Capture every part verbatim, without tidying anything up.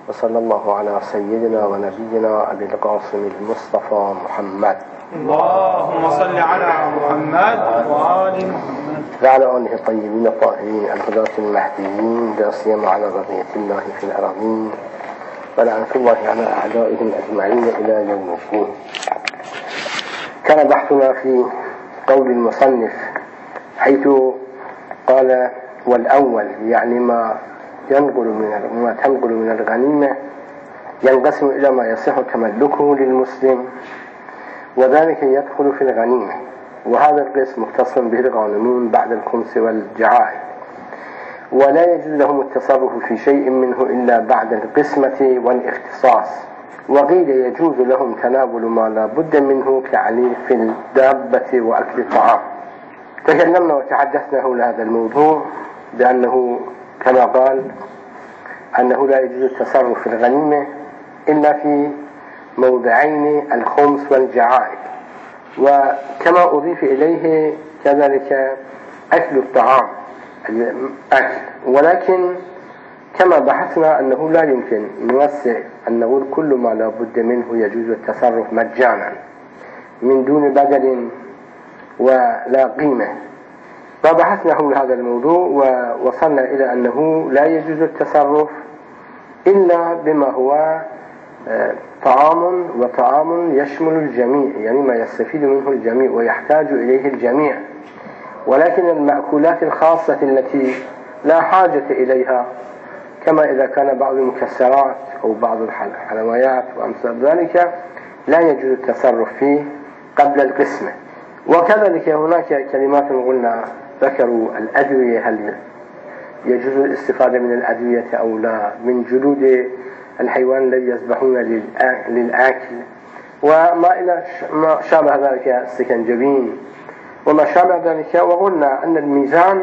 وصلى الله على سيدنا ونبينا أبي القاسم المصطفى محمد. اللهم صل على محمد وآل محمد وعلى آله الطيبين الطاهرين الهداة المهديين، لا سيما على بقية الله في الأراضين، ولعنة الله على أعدائهم أجمعين إلى يوم الدين. كان بحثنا في قول المصنف حيث قال: والأول يعني ما ينقل من ما تنقل من الغنيمة ينقسم إلى ما يصح تملكه للمسلم، وذلك يدخل في الغنيمة، وهذا القسم مختص به الغانمون بعد الخمس والجعائد، ولا يجوز لهم التصرف في شيء منه إلا بعد القسمة والاختصاص. وقيل يجوز لهم تناول ما لا بد منه كعليف الدابة وأكل الطعام. تكلمنا وتحدثنا حول هذا الموضوع بأنه كما قال أنه لا يجوز التصرف في الغنيمة إلا في موضعين الخمس والجعائد، وكما أضيف إليه كذلك أكل الطعام الأكل، ولكن كما بحثنا أنه لا يمكن نوسع أن نقول كل ما لا بد منه يجوز التصرف مجانا من دون بدل ولا قيمة. فبحثنا حول هذا الموضوع ووصلنا إلى أنه لا يجوز التصرف إلا بما هو طعام، وطعام يشمل الجميع، يعني ما يستفيد منه الجميع ويحتاج إليه الجميع. ولكن المأكولات الخاصة التي لا حاجة إليها، كما إذا كان بعض المكسرات أو بعض الحلويات وأمثال ذلك، لا يجوز التصرف فيه قبل القسمة. وكذلك هناك كلمات قلنا ذكروا الأدوية، هل يجوز الاستفادة من الأدوية أو لا، من جلود الحيوان الذي يذبحون للأكل، وما إلى ما شابه ذلك، السكنجبين وما شابه ذلك. وقلنا أن الميزان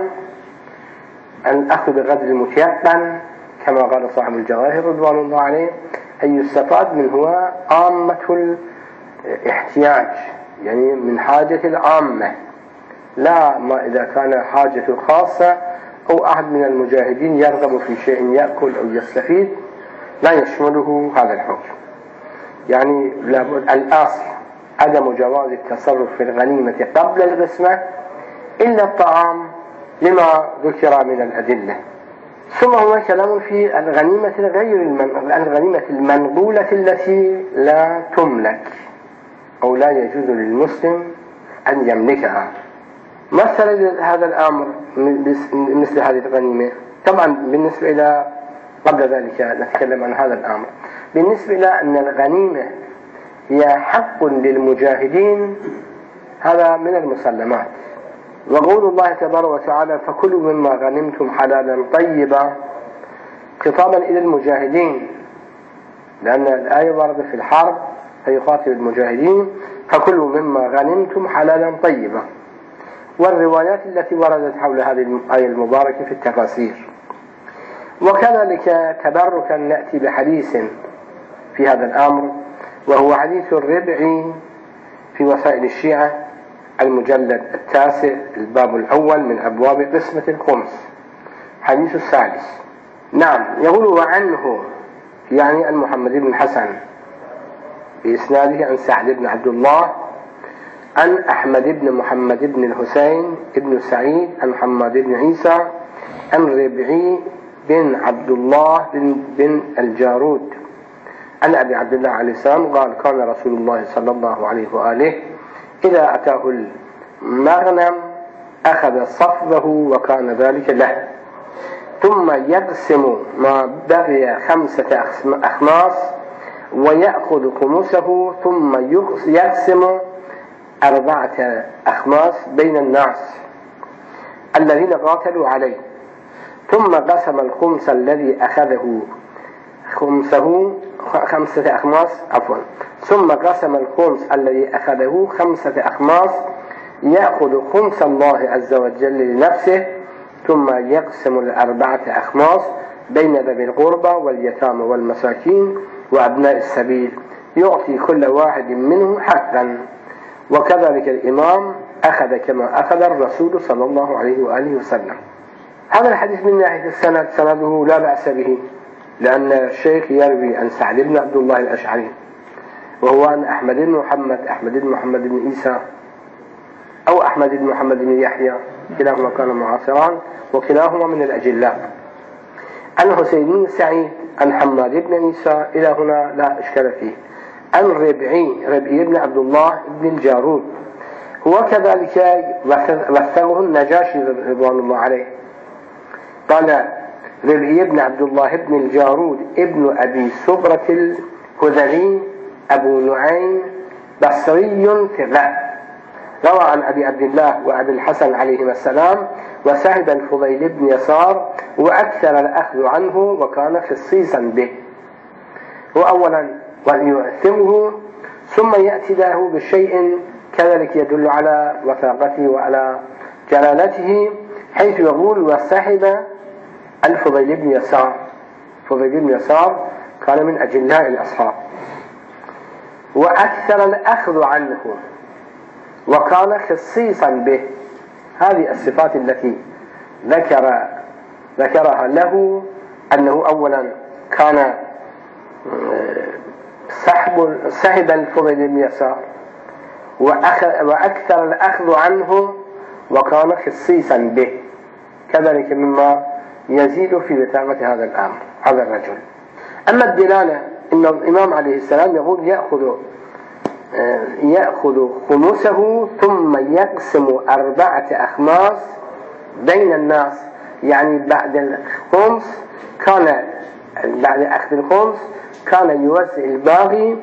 الأخذ بقدر المتيقن كما قال صاحب الجواهر رضوان الله عليه، أن يستفاد من هو عامة الاحتياج، يعني من حاجة العامة، لا ما إذا كان حاجة خاصة أو أحد من المجاهدين يرغب في شيء يأكل أو يستفيد لا يشمله هذا الحكم. يعني الأصل عدم جواز التصرف في الغنيمة قبل القسمة إلا الطعام لما ذكر من الأدلة. ثم هو كلام في الغنيمة غير الغنيمة المنقولة التي لا تملك أو لا يجوز للمسلم أن يملكها. مثل هذا الأمر مثل هذه الغنيمة، طبعا بالنسبة إلى قبل ذلك نتكلم عن هذا الأمر. بالنسبة إلى أن الغنيمة هي حق للمجاهدين، هذا من المسلمات. وقول الله تبارك وتعالى: فكلوا مما غنمتم حلالا طيبا، خطابا إلى المجاهدين، لأن الآية وردت في الحرب فيخاطب المجاهدين: فكلوا مما غنمتم حلالا طيبا. والروايات التي وردت حول هذه الآية المباركة في التفاسير. وكذلك تبركا نأتي بحديث في هذا الأمر، وهو حديث الربعي في وسائل الشيعة المجلد التاسع الباب الأول من أبواب قسمة الخمس، حديث الثالث. نعم، يقول: وعنه يعني المحمد بن حسن بإسناده عن سعد بن عبد الله عن أحمد بن محمد بن الحسين بن سعيد عن محمد بن عيسى عن ربعي بن عبد الله بن, بن الجارود عن أبي عبد الله عليه السلام قال: كان رسول الله صلى الله عليه وآله إذا أتاه المغنم أخذ صفه وكان ذلك له، ثم يقسم ما بقي خمسة أخماس ويأخذ خمسه، ثم يقسم أربعة أخماس بين الناس الذين قاتلوا عليه، ثم قسم الخمس الذي أخذه خمسه خمسة أخماس عفوا ثم قسم الخمس الذي أخذه خمسة أخماس يأخذ خمس الله عز وجل لنفسه، ثم يقسم الأربعة أخماس بين ذوي القربى واليتامى والمساكين وأبناء السبيل، يعطي كل واحد منهم حقا. وكذلك الإمام أخذ كما أخذ الرسول صلى الله عليه وآله وسلم. هذا الحديث من ناحية السند سنده لا بأس به، لأن الشيخ يروي عن سعد بن عبد الله الأشعري وهو عن أحمد بن محمد أحمد بن محمد بن عيسى أو أحمد بن محمد بن يحيى، كلاهما كان معاصران وكلاهما من الأجلاء، عن حسين بن سعيد عن حماد بن عيسى، إلى هنا لا إشكال فيه، عن ربعي ربعي بن عبد الله بن الجارود، وكذلك وثقه النجاشي رضوان الله عليه، قال ربعي بن عبد الله بن الجارود ابن أبي سبرة الهذلي أبو نعيم بصري ثقة، روى عن أبي عبد الله وأبي الحسن عليهما السلام، وسهب الفضيل بن يسار، وأكثر الأخذ عنه وكان خصيصا به. وأولا ويؤثره ثم يأتي له بشيء كذلك يدل على وثاقته وعلى جلالته، حيث يقول وسهب الفضيل بن يسار. الفضيل بن يسار كان من أجلاء الأصحاب، وأكثر الأخذ عنه وكان خصيصا به. هذه الصفات التي ذكر ذكرها له، أنه أولا كان سحب سحب الفضيل بن يسار، وأكثر الأخذ عنه وكان خصيصا به، كذلك مما يزيد في وثاقة هذا الأمر هذا الرجل. أما الدلالة، إن الإمام عليه السلام يقول يأخذ يأخذ خمسه ثم يقسم أربعة أخماس بين الناس، يعني بعد الخمس كان بعد أخذ الخمس كان يوزع الباقي،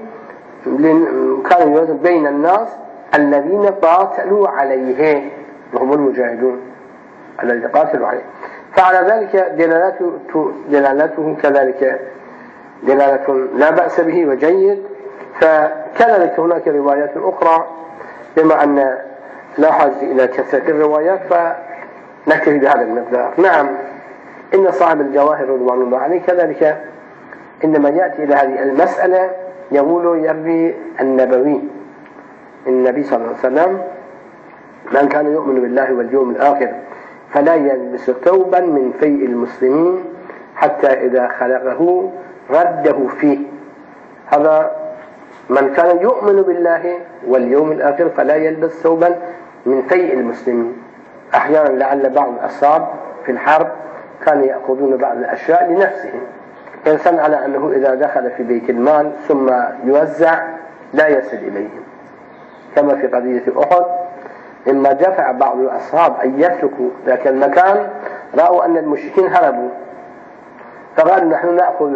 كان يوزع بين الناس الذين قاتلوا عليه وهم المجاهدون الذين قاتلوا عليه. فعلى ذلك دلالته, دلالته كذلك دلالة لا بأس به وجيد. فكذلك هناك روايات أخرى، بما أن لا حاجة إلى كثرة الروايات فنكتفي بهذا المقدار. نعم، إن صاحب الجواهر رضوان الله عليه كذلك إنما يأتي إلى هذه المسألة يقول يروي النبوي النبي صلى الله عليه وسلم من كان يؤمن بالله واليوم الآخر فلا يلبس ثوبا من فيء المسلمين حتى إذا خلقه رده فيه. هذا من كان يؤمن بالله واليوم الآخر فلا يلبس ثوبا من فيء المسلمين. أحيانا لعل بعض الأصحاب في الحرب كانوا يأخذون بعض الأشياء لنفسهم، إنسان على أنه إذا دخل في بيت المال ثم يوزع لا يصل إليهم، كما في قضية أحد لما دفع بعض الأصحاب أن يتركوا ذاك المكان، رأوا أن المشركين هربوا فقالوا نحن نأخذ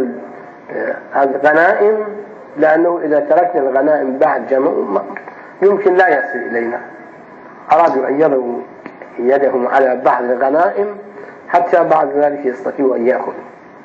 الغنائم، لأنه إذا تركنا الغنائم بعد جمع يمكن لا يصل إلينا. أرادوا أن يضعوا يدهم على بعض الغنائم حتى بعد ذلك يستطيعوا أن يأخذوا.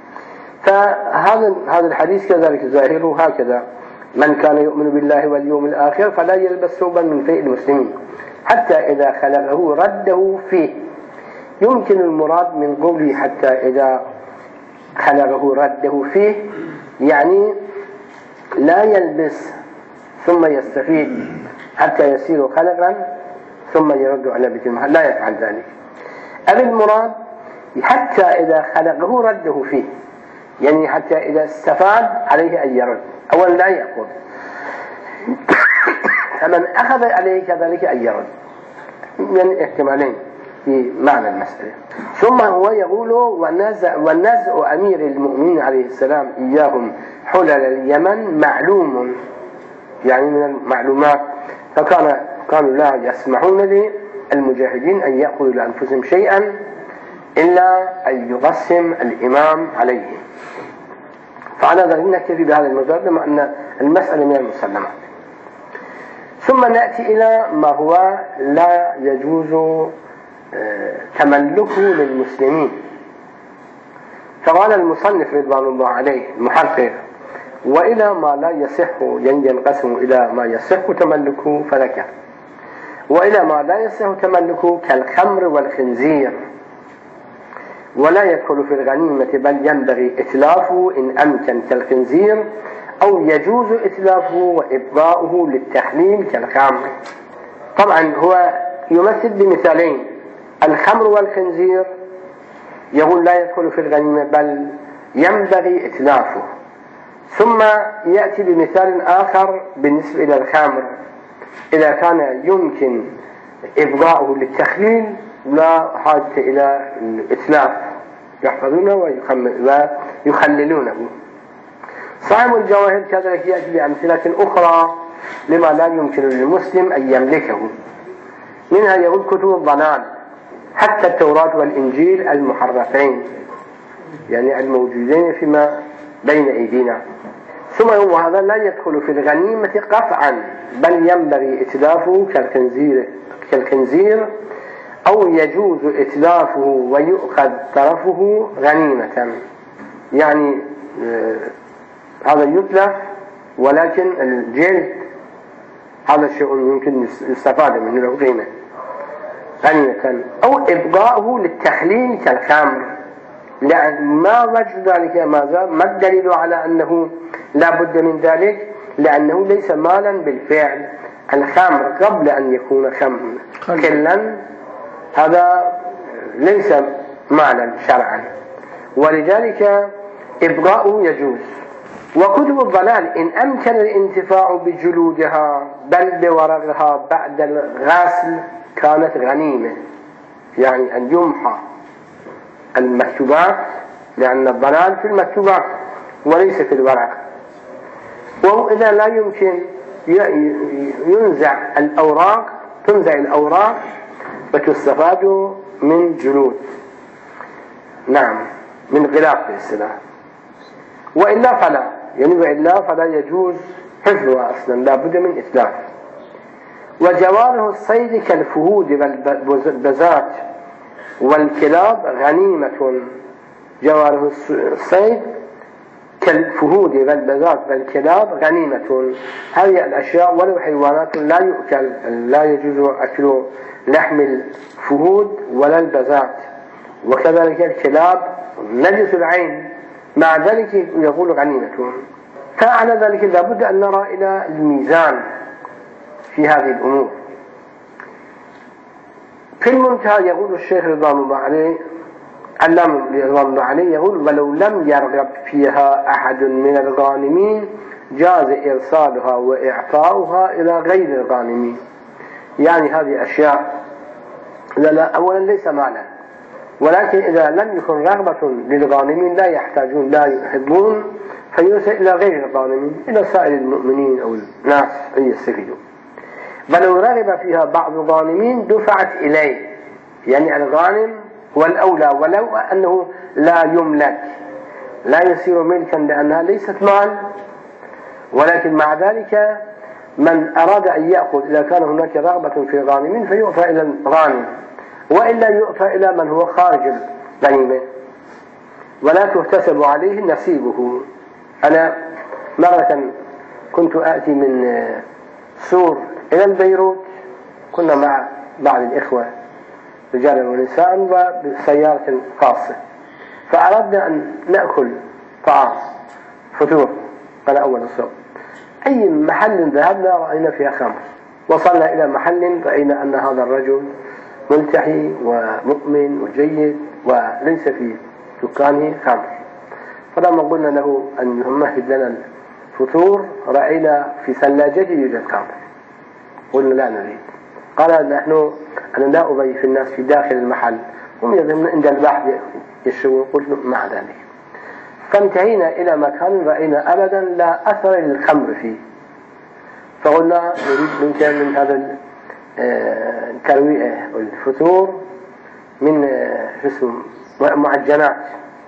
فهذا هذا الحديث كذلك ظاهره هكذا: من كان يؤمن بالله واليوم الآخر فلا يلبس ثوبا من فيء المسلمين حتى إذا خلقه رده فيه. يمكن المراد من قوله حتى إذا خلقه رده فيه يعني لا يلبس ثم يستفيد حتى يصير خلقا ثم يرد على بيت المحل، لا يفعل ذلك. أم المراد حتى إذا خلقه رده فيه، يعني حتى إذا استفاد عليه أن يرد، أولا لا يأخذ، فمن أخذ عليه كذلك أن يرد، من احتمالين في معنى المسألة. ثم هو يقول ونزع, ونزع أمير المؤمنين عليه السلام إياهم حلل اليمن معلوم، يعني من المعلومات، فكان كانوا لا يسمحون للمجاهدين أن يأخذوا لأنفسهم شيئا إلا أن يقسم الإمام عليهم. فعلى ذلك نكتفي بهذا المقدار بما أن المسألة من المسلمات. ثم نأتي إلى ما هو لا يجوز تملكه للمسلمين. فقال المصنف رضوان الله عليه المحقق: وإلى ما لا يصح ينقسم إلى ما يصح تملكه فذكر، وإلى ما لا يصح تملكه كالخمر والخنزير، ولا يدخل في الغنيمة بل ينبغي إتلافه إن أمكن كالخنزير، أو يجوز إتلافه وإبقاؤه للتحليل كالخمر. طبعا هو يمثل بمثالين: الخمر والخنزير يقول لا يدخل في الغنيمة بل ينبغي إتلافه. ثم يأتي بمثال آخر بالنسبة إلى الخمر، إذا كان يمكن إبقاؤه للتخليل لا حاجة إلى الإتلاف، يحفظونه ويخللونه. صاحب الجواهر كذلك يأتي بأمثلة أخرى لما لا يمكن للمسلم أن يملكه، منها يقول كتب الضلال، حتى التوراة والإنجيل المحرفين يعني الموجودين فيما بين أيدينا. ثم هو هذا لا يدخل في الغنيمة قطعا، بل ينبغي إتلافه كالخنزير كالخنزير أو يجوز إتلافه ويؤخذ طرفه غنيمة، يعني آه هذا يتلف ولكن الجلد هذا شيء يمكن يستفاد منه له قيمة غنيمة، أو إبقاؤه للتخليل كالخمر، لأن ما وجد ذلك ماذا؟ ما الدليل على أنه لا بد من ذلك؟ لأنه ليس مالا بالفعل. الخمر قبل أن يكون خلا هذا ليس مالا شرعا، ولذلك إبقاؤه يجوز. وكتب الضلال إن أمكن الانتفاع بجلودها بل بورقها بعد الغسل كانت غنيمة، يعني أن يمحى المكتوبات، لأن الضلال في المكتوبات وليس في الورق. وإذا لا يمكن ينزع الأوراق تنزع الأوراق وتستفاد من جلود، نعم من غلاف السلاح. وإلا فلا يعني وإلا فلا يجوز حفظها أصلا، لا بد من إتلاف. وجواره الصيد كالفهود والبزات والكلاب غنيمة. جواره الصيد كالفهود والبزات والكلاب غنيمة، هذه الأشياء ولو حيوانات لا يؤكل، لا يجوز أكل لحم الفهود ولا البزات، وكذلك الكلاب نجس العين، مع ذلك يقول غنيمة. فعلى ذلك لابد أن نرى إلى الميزان في هذه الأمور. في المنتهى يقول الشيخ رضوان الله عليه علم رضوان الله عليه يقول: ولو لم يرغب فيها أحد من الغانمين جاز إرسالها وإعطاؤها إلى غير الغانمين. يعني هذه أشياء لا لا أولا ليس مالا، ولكن إذا لم يكن رغبة للغانمين لا يحتاجون لا يحبون فيرسل إلى غير الغانمين، إلى سائر المؤمنين أو الناس أن يستفيدوا. ولو رغب فيها بعض الغانمين دفعت إليه، يعني الغانم هو الأولى ولو أنه لا يملك، لا يصير ملكا لأنها ليست مال، ولكن مع ذلك من أراد أن يأخذ إذا كان هناك رغبة في الغانمين فيؤفى إلى الغانم، وإلا يؤفى إلى من هو خارج الغنيمة ولا تحتسب عليه نصيبه. أنا مرة كنت آتي من سور إلى البيروت، كنا مع بعض الإخوة رجالا ونساء وبسيارة خاصة، فأردنا أن نأكل طعام فطور على أول الصبح. أي محل ذهبنا رأينا فيها خمر، وصلنا إلى محل رأينا أن هذا الرجل ملتحي ومؤمن وجيد وليس في دكانه خمر، فلما قلنا له أن يمهد لنا الفطور رأينا في ثلاجته يوجد خمر، قلنا لا نريد. قال: نحن أنا لا أضيف الناس في داخل المحل، هم يذهبون عند البحث يشربون. قلت مع ذلك فانتهينا إلى مكان رأينا أبدا لا أثر للخمر فيه، فقلنا نريد منك من هذا الترويئة والفطور من اسم معجنات.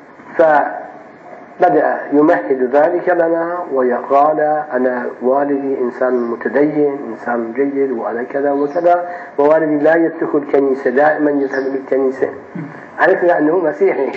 فبدأ يمهد ذلك لنا ويقال: أنا والدي إنسان متدين إنسان جيد وأنا كذا وكذا، ووالدي لا يترك الكنيسة، دائما يذهب للكنيسة. عرفنا أنه مسيحي.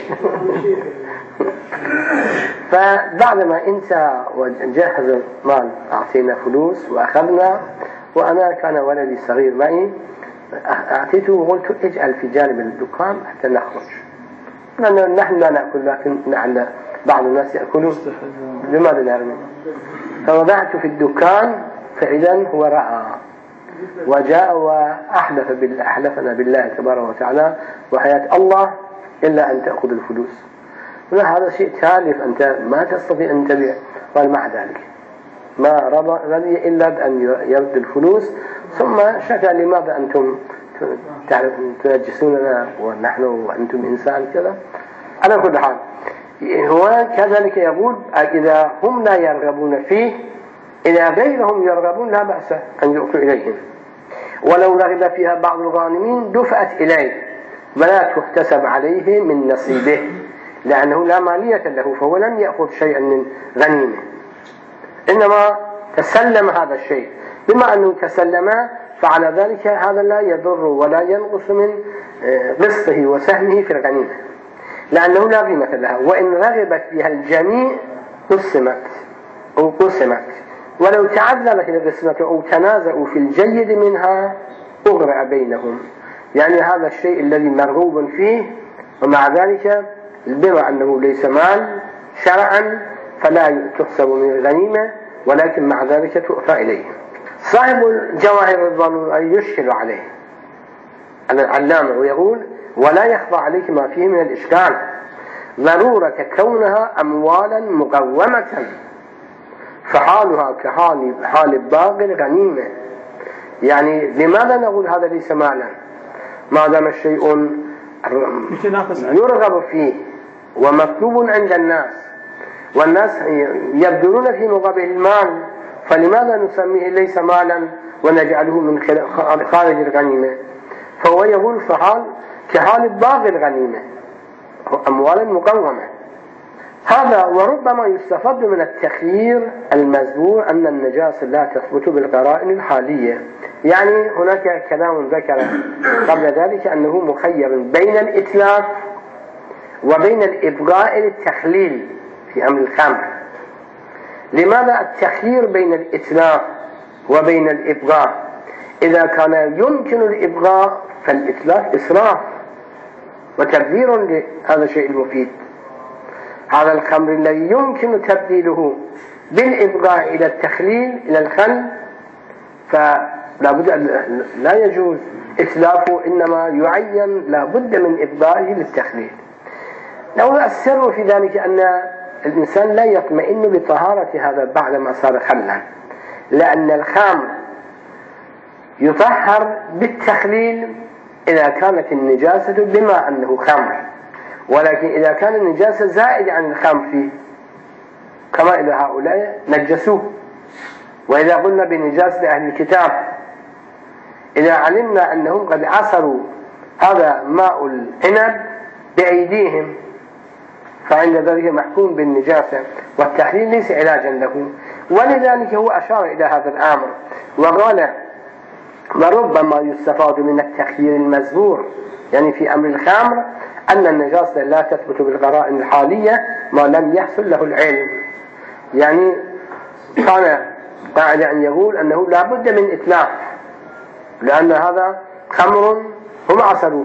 فبعدما انتهى وجهز المال أعطينا فلوس وأخذنا، وأنا كان ولدي صغير معي، أعطيته وقلت: اجعل في جانب الدكان حتى نخرج، لأن نحن لا نأكل لكن نحن بعض الناس يأكلون، لماذا نرمي؟ فوضعت في الدكان، فإذا هو رأى وجاء وأحلف بالله أحلفنا بالله تبارك وتعالى وحياة الله إلا أن تأخذ الفلوس. لا هذا شيء تالف، أنت ما تستطيع أن تبيع. قال مع ذلك ما رضي إلا بأن يرد الفلوس، ثم شكى لماذا أنتم تنجسوننا ونحن وأنتم إنسان كذا. على كل حال هو كذلك يقول إذا هم لا يرغبون فيه، إذا غيرهم يرغبون لا بأس أن يؤتوا إليهم، ولو رغب فيها بعض الغانمين دفعت إليه ولا تحتسب عليه من نصيبه، لأنه لا مالية له، فهو لم يأخذ شيئا من غنيمه، إنما تسلم هذا الشيء. بما أنه تسلم فعلى ذلك هذا لا يضر ولا ينقص من قسطه وسهمه في الغنيمة، لأنه لا قيمة لها. وإن رغبت فيها الجميع قسمت أو قسمت، ولو تعذرت القسمة أو تنازعوا في الجيد منها أغرى بينهم. يعني هذا الشيء الذي مرغوب فيه، ومع ذلك بما أنه ليس مال شرعا فلا تحسب من الغنيمة، ولكن مع ذلك تؤفى إليه. صاحب الجواهر رضوان أن يشكل عليه العلامة ويقول ولا يخفى عليك ما فيه من الإشكال ضرورة كونها أموالا مقومة، فحالها كحال حال باقي الغنيمة. يعني لماذا نقول هذا ليس مالا ما دام الشيء يرغب فيه ومطلوب عند الناس والناس يبذلون في مقابل المال، فلماذا نسميه ليس مالا ونجعله من خارج الغنيمة؟ فهو يقول فحال كحال باقي الغنيمة أموالا مقومة. هذا وربما يستفاد من التخيير المذكور أن النجاسة لا تثبت بالقرائن الحالية. يعني هناك كلام ذكر قبل ذلك أنه مخير بين الإتلاف وبين الإبقاء للتخليل في أمر الخمر. لماذا التخيير بين الإتلاف وبين الإبقاء؟ إذا كان يمكن الإبقاء فالإتلاف إسراف وتبذير لهذا الشيء المفيد. هذا الخمر الذي يمكن تبديله بالإبقاء إلى التخليل إلى الخل فلا بد لا يجوز إتلافه، إنما يعين لا بد من إبقائه للتخليل. لو السر في ذلك أن الإنسان لا يطمئن بطهارة هذا بعد ما صار خلا، لأن الخمر يطهر بالتخليل إذا كانت النجاسة بما أنه خمر، ولكن إذا كان النجاسة زائدة عن الخمر فيه كما إذا هؤلاء نجسوه. وإذا قلنا بنجاسة أهل الكتاب إذا علمنا أنهم قد عصروا هذا ماء العنب بأيديهم فعند ذلك محكوم بالنجاسة، والتحليل ليس علاجا له. ولذلك هو أشار إلى هذا الأمر وقال وربما يستفاد من التخيير المذكور يعني في أمر الخمر أن النجاسة لا تثبت بالقرائن الحالية ما لم يحصل له العلم. يعني كان قاعد أن يقول أنه لا بد من إتلاف، لأن هذا خمر هم عصروه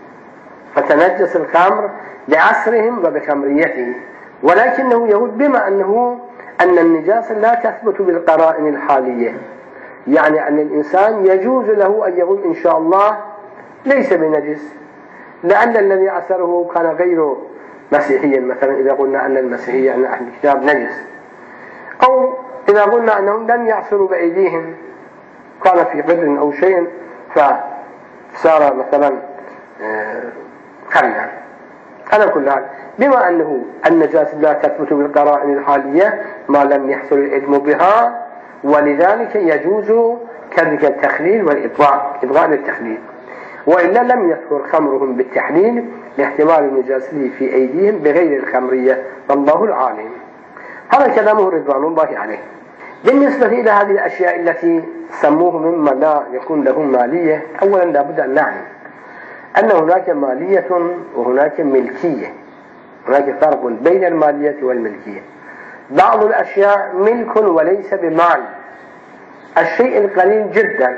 فتنجس الخمر بعصرهم وبخمريته، ولكنه يقول بما أنه أن النجاسة لا تثبت بالقرائن الحالية، يعني أن الإنسان يجوز له أن يقول إن شاء الله ليس بنجس، لأن الذي عصره كان غير مسيحيا. مثلا إذا قلنا أن المسيحية أن أهل الكتاب نجس، أو إذا قلنا أنهم لم يعصروا بأيديهم كان في قدر أو شيء فصار مثلا خلنا. على كل حال بما أنه النجاسة لا تثبت بالقرائن الحالية ما لم يحصل العلم بها، ولذلك يجوز كذلك التخليل والإبقاء إبقاء للتخليل، وإلا لم يذكر خمرهم بالتحليل لاحتمال النجاسة في أيديهم بغير الخمرية، والله العالم. هذا كلامه رضوان الله عليه. بالنسبة إلى هذه الأشياء التي سموه مما لا يكون له مالية، أولا لابد أن نعلم أن هناك مالية وهناك ملكية، هناك فرق بين المالية والملكية. بعض الأشياء ملك وليس بمال، الشيء القليل جدا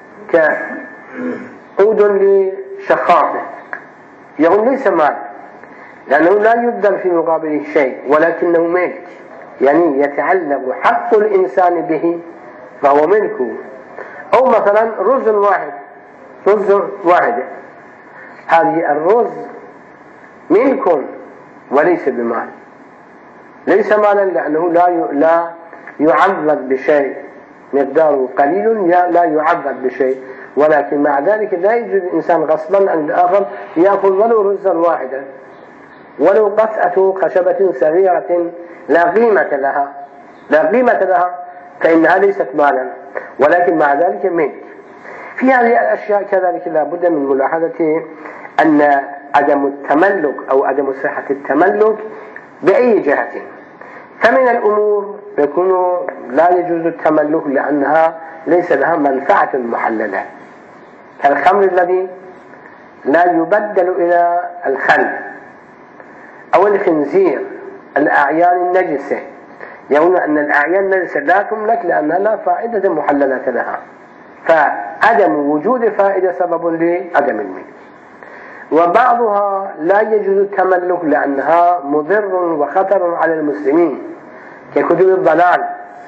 كعود لشخاصه يقول ليس مال لأنه لا يبذل في مقابله شيء، ولكنه ملك، يعني يتعلق حق الإنسان به فهو ملكه. أو مثلا رز واحد رز واحد هذه الرز ملك وليس بمال، ليس مالا لأنه لا لا يعضد بشيء مقداره قليل، لا يعضد بشيء، ولكن مع ذلك لا يجوز الإنسان غصبا عن الآخر يأخذ ولو رزا واحدا، ولو قطعة خشبة صغيرة لا قيمة لها لا قيمة لها فإنها ليست مالا، ولكن مع ذلك ملك. في هذه الأشياء كذلك لا بد من ملاحظة أن عدم التملك أو عدم صحة التملك بأي جهة، فمن الأمور يكون لا يجوز التملك لأنها ليس لها منفعة محللة، كالخمر الذي لا يبدل إلى الخل، أو الخنزير، الأعيان النجسة، يقولون أن الأعيان النجسة لا تملك لأنها لا فائدة محللة لها، فعدم وجود فائدة سبب لعدم الملك. وبعضها لا يجوز التملك لأنها مضر وخطر على المسلمين ككتب الضلال،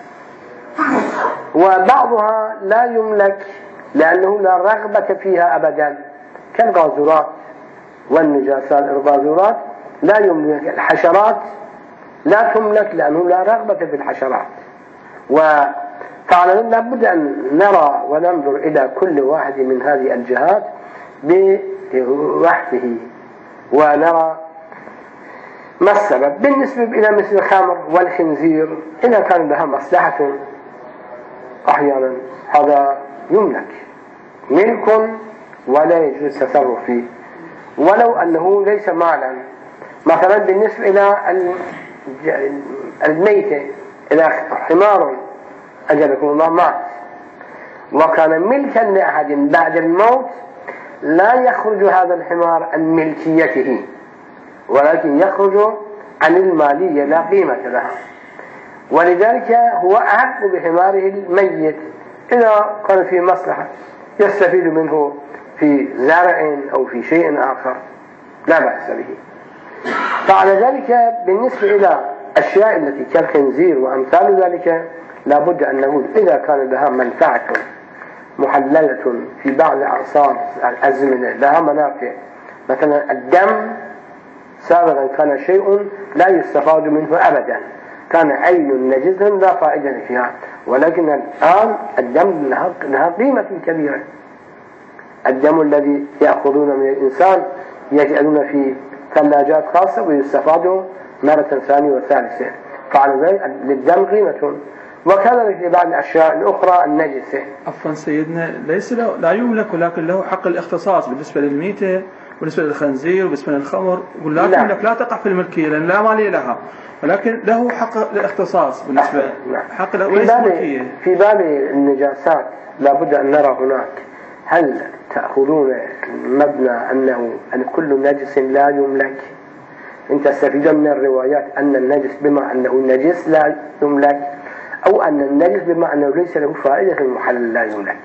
وبعضها لا يملك لأنه لا رغبة فيها أبدا كالغازورات والنجاسات. الغازورات لا يملك، الحشرات لا تملك لأنه لا رغبة في الحشرات. وفعلا لابد أن نرى وننظر إلى كل واحد من هذه الجهات بوحده ونرى ما السبب. بالنسبة إلى مثل الخمر والخنزير إذا كان لها مصلحة أحيانا هذا يملك ملك ولا يجوز التصرف فيه ولو أنه ليس مالا. مثلا بالنسبة إلى الميتة، إلى حمار أجلكم الله مات وكان ملكا لأحد بعد الموت، لا يخرج هذا الحمار عن ملكيته ولكن يخرج عن المالية لا قيمة لها، ولذلك هو أحق بحماره الميت إذا كان في مصلحة يستفيد منه في زرع أو في شيء آخر لا بأس به. فعلى ذلك بالنسبة إلى أشياء التي كالخنزير وأمثال ذلك لا بد أن نقول إذا كان لها منفعة محللة في بعض أعصار الأزمنة لها منافع، مثلا الدم سابقا كان شيء لا يستفاد منه أبدا، كان عين نجسا لا فائدة فيها، ولكن الآن الدم لها قيمة كبيرة. الدم الذي يأخذون من الإنسان يجعلون في ثلاجات خاصة ويستفاد مرة ثانية وثالثة، فعلى ذلك للدم قيمة. وكذلك لبعض الأشياء الأخرى النجسة. عفوا سيدنا، ليس له لا يملك ولكن له حق الاختصاص بالنسبة للميتة وبالنسبة للخنزير وبالنسبة للخمر، يقول لا تملك لا تقع في الملكية لأن لا مالية لها، ولكن له حق الاختصاص بالنسبة حق وليس ملكية. في باب النجاسات لابد أن نرى هناك هل تأخذون مبنى أنه أن كل نجس لا يملك؟ إن تستفيدون من الروايات أن النجس بما أنه نجس لا يملك، أو أن النجس بما أنه ليس له فائدة المحلل لا يملك.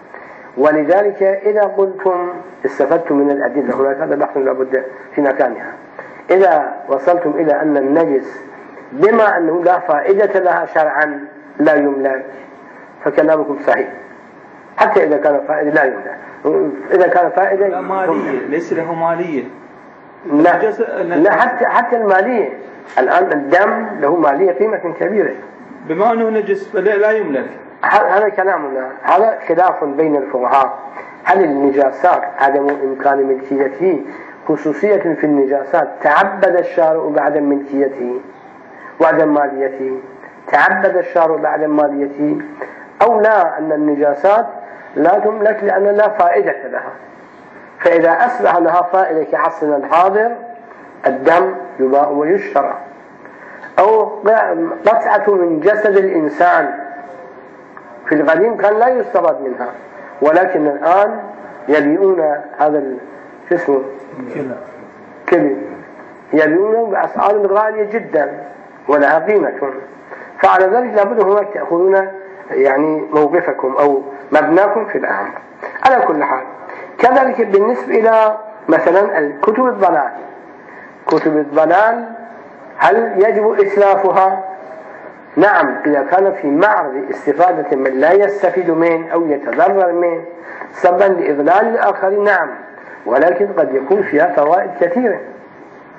ولذلك إذا قلتم استفدتم من الأدلة هناك، هذا بحث لابد في مكانها، إذا وصلتم إلى أن النجس بما أنه لا فائدة لها شرعا لا يملك فكلامكم صحيح، حتى إذا كان فائدة لا يملك. إذا كان فائدة لا مالية، ليس له مالية. لا, لا حتى حتى المالية الآن الدم له مالية قيمة كبيرة بما أنه نجس لا يملك. هذا كلامنا، هذا خلاف بين الفقهاء. هل النجاسات عدم إمكان ملكيته خصوصية في النجاسات تعبد الشارع بعدم ملكيته وعدم ماليته، تعبد الشارع بعدم ماليته، أو لا أن النجاسات لا تملك لأن لا فائدة لها؟ فإذا أصبح لها فائدة كعصرنا الحاضر الدم يباع ويشترى، أو قطعة من جسد الإنسان في القديم كان لا يستفاد منها، ولكن الآن يبيعون هذا الجسم كلي يبيعونه بأسعار غالية جدا ولها قيمة. فعلى ذلك لابد هناك تأخذون يعني موقفكم أو مبناكم في الأمر. على كل حال كذلك بالنسبة إلى مثلا الكتب الضلال، كتب الضلال هل يجب إتلافها؟ نعم، إذا كان في معرض استفادة من لا يستفيد منه أو يتضرر منه سببا لإضلال الآخرين، نعم، ولكن قد يكون فيها فوائد كثيرة.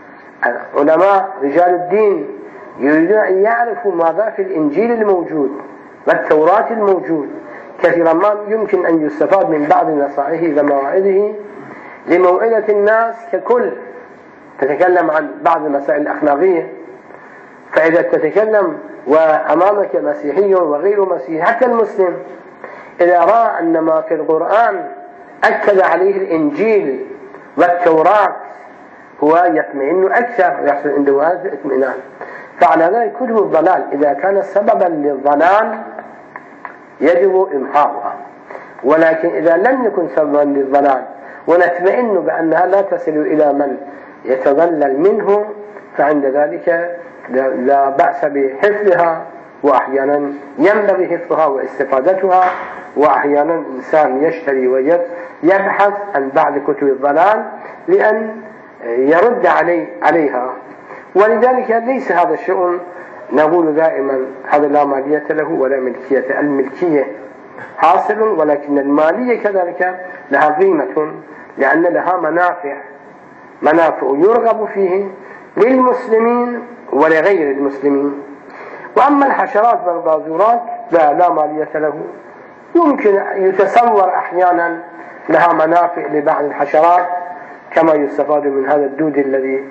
علماء رجال الدين يريدون أن يعرفوا ماذا في الإنجيل الموجود والتوراة الموجود، كثيرا ما يمكن أن يستفاد من بعض نصائحه ومواعظه لموعظة الناس ككل. تتكلم عن بعض المسائل الأخلاقية، فإذا تتكلم وأمامك مسيحي وغير مسيحي حتى المسلم إذا رأى أن ما في القرآن أكد عليه الإنجيل والتوراة هو يطمئن أكثر ويحصل عنده هذا الاطمئنان. فعلى ذلك كتب الضلال إذا كان سببا للضلال يجب إمحاؤها، ولكن إذا لم يكن سببا للضلال ونطمئن بأنها لا تصل إلى من يتضلل منه فعند ذلك لا بأس بحفظها، وأحيانا ينبغي حفظها واستفادتها، وأحيانا الإنسان يشتري ويبحث عن بعض كتب الضلال لأن يرد علي عليها. ولذلك ليس هذا الشؤم نقول دائما هذا لا مالية له ولا ملكية. الملكية حاصل، ولكن المالية كذلك لها قيمة لأن لها منافع منافع يرغب فيه للمسلمين ولغير المسلمين. وأما الحشرات والباذورات لا, لا مالية له، يمكن يتصور أحيانا لها منافع لبعض الحشرات كما يستفاد من هذا الدود الذي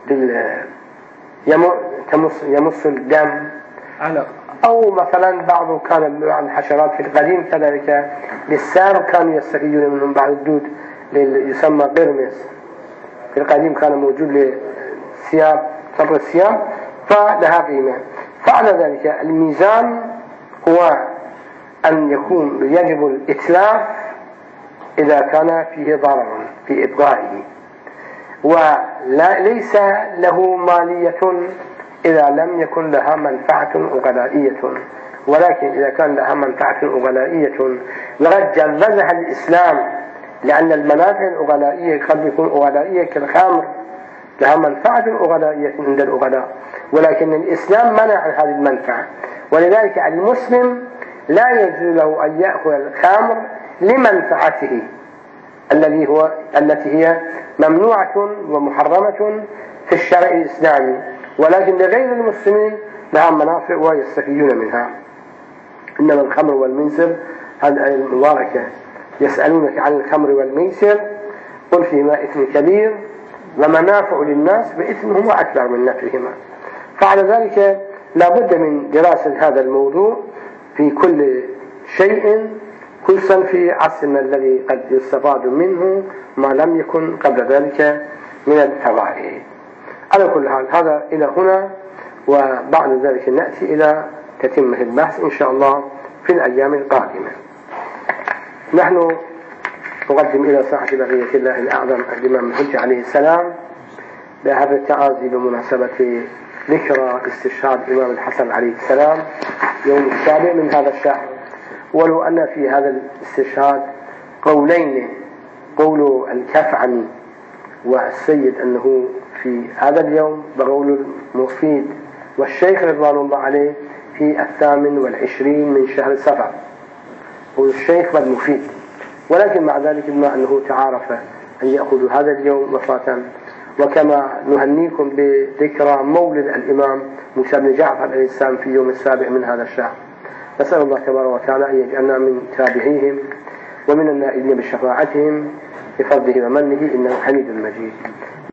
يمص الدم، أو مثلا بعض كان الحشرات في القديم كذلك للسار كانوا يستفيدون منهم بعض الدود يسمى قرمز في القديم كان موجود للثياب صبر الثياب فلها قيمة. فعلى ذلك الميزان هو أن يكون يجب الإتلاف إذا كان فيه ضرر في إبقائه، وليس له مالية إذا لم يكن لها منفعة أغلائية. ولكن إذا كان لها منفعة أغلائية لقد جوزها الإسلام، لأن المنافع الأغلائية قد يكون أغلائية كالخمر لها منفعة أغلائية عند الأغلاء، ولكن الإسلام منع عن هذه المنفعة. ولذلك المسلم لا يجوز له أن يأخذ الخمر لمنفعته الذي هو التي هي ممنوعة ومحرمة في الشرع الإسلامي، ولكن لغير المسلمين لها منافع ويستفيدون منها. إنما الخمر والميسر هذه الآية المباركة يسألونك عن الخمر والميسر قل فيهما إثم كبير ومنافع للناس بإثمهما أكبر من نفعهما. فعلى ذلك لا بد من دراسة هذا الموضوع في كل شيء، خصوصا في عصرنا الذي قد يستفاد منه ما لم يكن قبل ذلك من الفوائد. على كل حال هذا إلى هنا، وبعد ذلك نأتي إلى تتمة البحث إن شاء الله في الأيام القادمة. نحن نقدم إلى صاحب بقية الله الأعظم الإمام الحجة عليه السلام بهذا التعازي بمناسبة ذكرى استشهاد الإمام الحسن عليه السلام يوم السابع من هذا الشهر. ولو أن في هذا الاستشهاد قولين، قول الكفعمي والسيد أنه في هذا اليوم بقول المفيد، والشيخ رضوان الله عليه في الثامن والعشرين من شهر صفر، والشيخ والمفيد. ولكن مع ذلك بما أنه تعارف أن يأخذوا هذا اليوم وفاة، وكما نهنيكم بذكرى مولد الإمام موسى بن جعفر عليه السلام في يوم السابع من هذا الشهر، نسأل الله تبارك وتعالى أن يجعلنا من تابعيهم ومن النائلين بشفاعتهم بفضله ومنه إنه حميد مجيد.